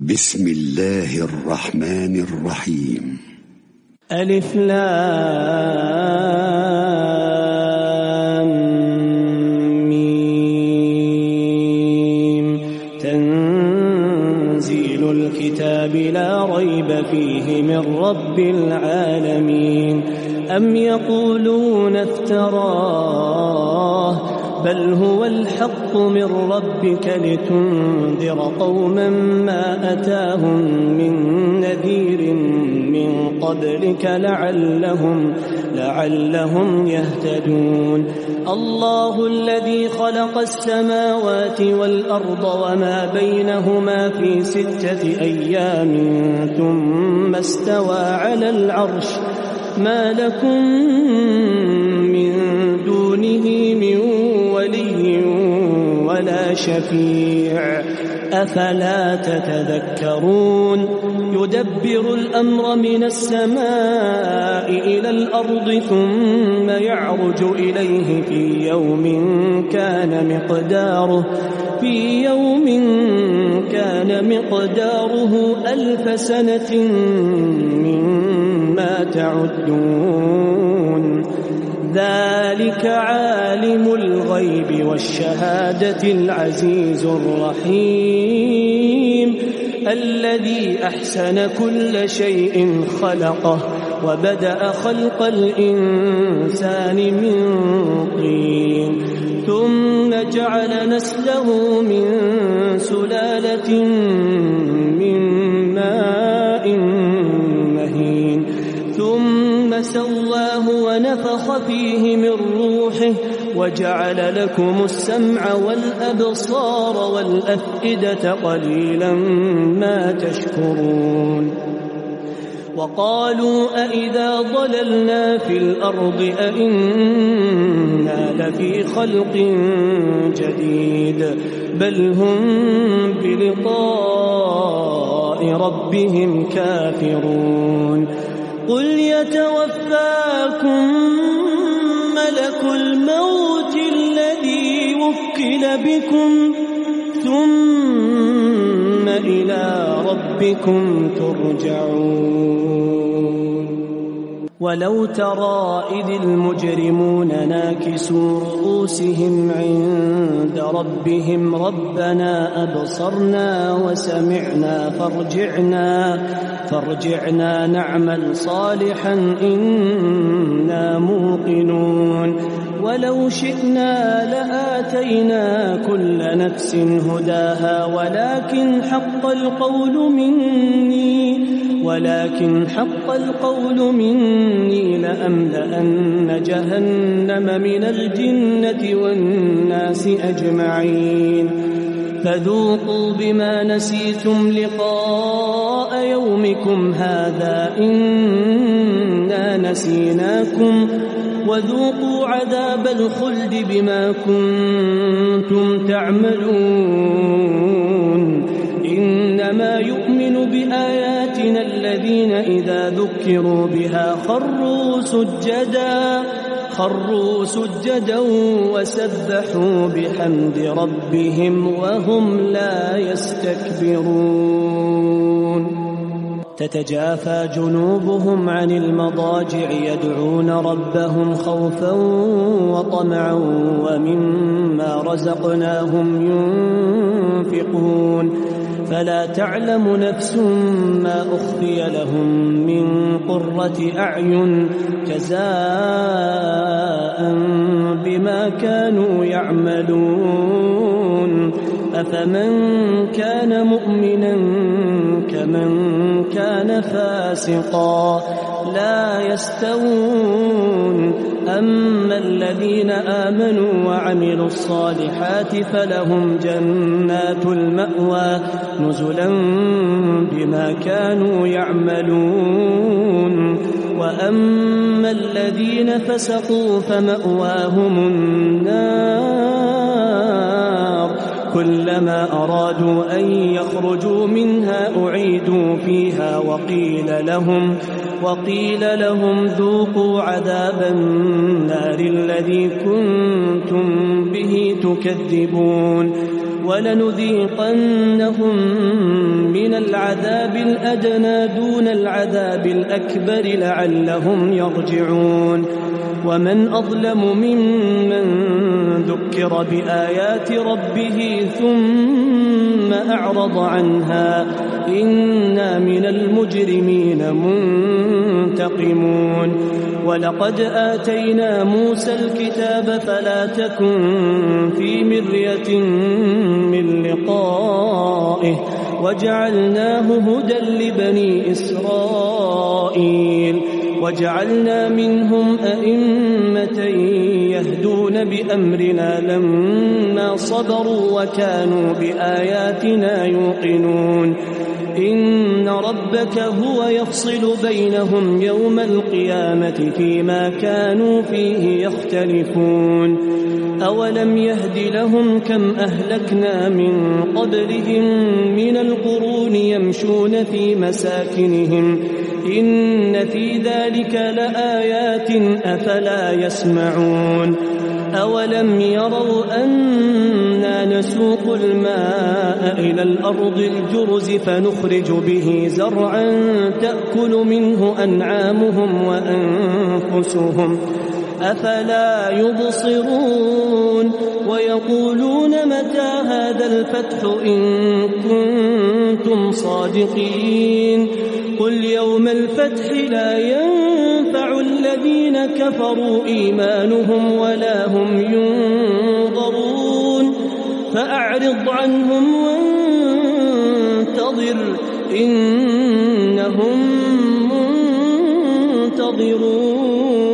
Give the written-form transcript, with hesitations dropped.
بسم الله الرحمن الرحيم. ألف لام ميم. تنزيل الكتاب لا ريب فيه من رب العالمين. أم يقولون افتراه بل هو الحق من ربك لتنذر قوما ما أتاهم من نذير من قبلك لعلهم يهتدون. الله الذي خلق السماوات والأرض وما بينهما في 6 أيام ثم استوى على العرش ما لكم من دونه من ولي ولا شفيع أفلا تتذكرون. يدبر الأمر من السماء إلى الأرض ثم يعرج إليه في يوم كان مقداره 1000 سنة مما تعدون. ذلك عالم الغيب والشهادة العزيز الرحيم الذي أحسن كل شيء خلقه وبدأ خلق الإنسان من طين ثم جعل نسله من سلالة من ماء مهين ثم سواه ونفخ فيه من روحه وجعل لكم السمع والأبصار والأفئدة قليلا ما تشكرون. وقالوا أإذا ضللنا في الأرض أإنا لفي خلق جديد بل هم بلقاء ربهم كافرون. قل يتوفاكم ملك الموت الذي وكل بكم ثم إلى ربكم ترجعون. ولو ترى إذ المجرمون ناكسوا رؤوسهم عند ربهم ربنا أبصرنا وسمعنا فارجعنا نعمل صالحا إنا موقنون. ولو شئنا لآتينا كل نفس هداها ولكن حق القول مني لأملأن جهنم من الجنة والناس أجمعين. فذوقوا بما نسيتم لقاء يومكم هذا إنا نسيناكم وذوقوا عذاب الخلد بما كنتم تعملون. إنما يؤمن بآياتنا الذين إذا ذكروا بها خروا سجدا وسبحوا بحمد ربهم وهم لا يستكبرون. تتجافى جنوبهم عن المضاجع يدعون ربهم خوفا وطمعا ومما رزقناهم ينفقون. فلا تعلم نفس ما أخفي لهم من قرة أعين جزاء بما كانوا يعملون. أفمن كان مؤمنا كمن كان فاسقا لا يستوون. أما الذين آمنوا وعملوا الصالحات فلهم جنات المأوى نزلا بما كانوا يعملون. وأما الذين فسقوا فمأواهم النار كلما أرادوا أن يخرجوا منها أعيدوا فيها وقيل لهم ذوقوا عذاب النار الذي كنتم به تكذبون. ولنذيقنهم من العذاب الأدنى دون العذاب الأكبر لعلهم يرجعون ومن أظلم ممن ذكر بآيات ربه ثم أعرض عنها إنا من المجرمين منتقمون ولقد آتينا موسى الكتاب فلا تكن في مرية من لقائه وجعلناه هدى لبني إسرائيل وجعلنا منهم أئمة يهدون بأمرنا لما صبروا وكانوا بآياتنا يوقنون إن ربك هو يفصل بينهم يوم القيامة فيما كانوا فيه يختلفون أولم يهد لهم كم أهلكنا من قبلهم من القرون يمشون في مساكنهم إن في ذلك لآيات أفلا يسمعون أولم يروا أنا نسوق الماء إلى الأرض الجرز فنخرج به زرعا تأكل منه أنعامهم وأنفسهم أفلا يبصرون ويقولون متى هذا الفتح إن كنتم صادقين قل يوم الفتح لا ينفع الذين كفروا إيمانهم ولا هم ينظرون فأعرض عنهم وانتظر إنهم منتظرون